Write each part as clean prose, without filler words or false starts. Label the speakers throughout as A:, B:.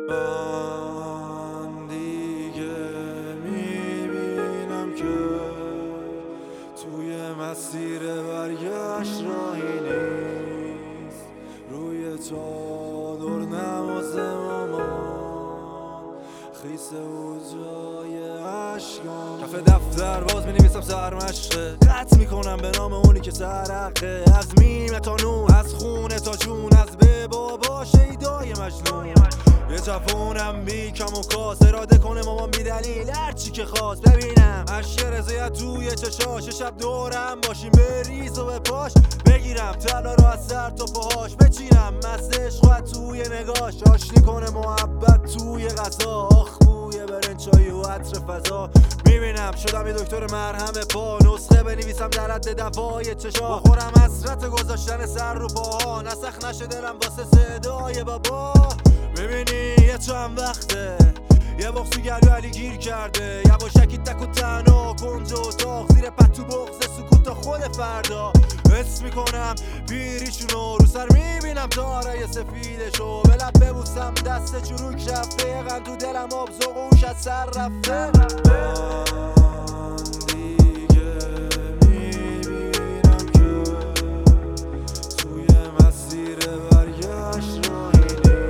A: من دیگه میبینم که توی مسیر برگشت راهی نیست. روی چادر نماز مامان خیسه و جای عشقام. کف دفتر باز می‌نویسم سرمشقه، قطع میکنم به نام اونی که ترقه. از میمه تا نون، از خونه تا جون، از به بابا شیدای مجنون. یه جوونم بی کم و کاس، اراده کنه مامان بی دلیل هرچی که خواست. ببینم اشک رضایت توی چشاش، شب دورم باشیم بریز و به پاش. بگیرم طلا رو از سر تا پاهاش، بچینم مست عشق توی نگاش. آشتی کنه محبت توی غذا، آخ بوی برنجای و عطر فضا. میبینم شدم یه دکتر مرهم پا، نسخه بنویسم در حد دفای چشا. بخورم حسرت گذاشتن سر رو پاها، نسخ نشه دلم واسه صدای بابا. میبینی یه چند وقته یه بغض تو گلو علی گیر کرده، یواشکی تک و تنها کنج و اتاق، زیر پتو بغض سکوت تا خود فردا. حس میکنم پیریشونو رو سر، میبینم تارای سفیدشو، به لب ببوسم دست چروک رفته. یه غم تو دلم آب زغوش از سر رفته. من دیگه میبینم که توی مسیر برگشت راهی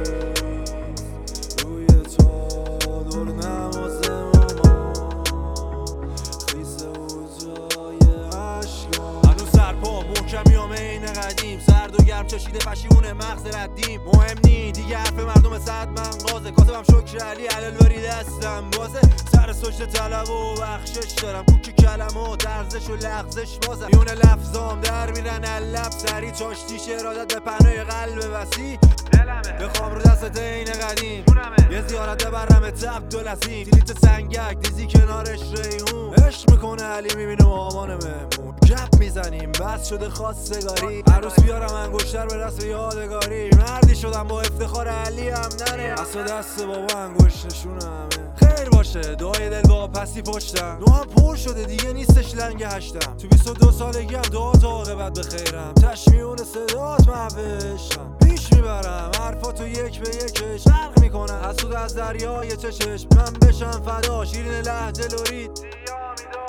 A: نیست. روی چادر نماز مامان خیسه و جای عشقام. هنوز سرپا محکمیام عین قدیم، سرد و گرم چشیده پشیمون مغز ردیم. مهم نی دیگه حرف مردم صد من قازه، کاسبم شکر علی علالوری دستم بازه. سر سجده طلب و بخشش دارم، کوکی کلمات ارزش و لغزش بازم. میونه لفظام در میرن لب سری، چاشتیش ارادت به پناه قلب وسیع. بخوام رو دست عین قدیم یه زیارت ببرم عبدالعظیم. دیلیت سنگک دیزی کنارش ریحون، عشق میکنه علی میبینه آمان مهمون. گپ میزنیم بس شده خواستگاری، عروس بیارم انگشتر به رسم یادگاری. مردی شدم با افتخار علی هم ننه، اصلا دست بابا انگشت نشونم. خیر باشه دعای دل با پسی پشتم، نوهم پر شده دیگه نیستش لنگ هشتم. تو 22 سالگی هم دعا تا عاقبت به خیرم، تشمیعون صدات محوشم. پیش میبرم حرفاتو یک به یکش، غرق میکنم حسود از دریای چشش. من بشم فدا شیرین لهجه لورید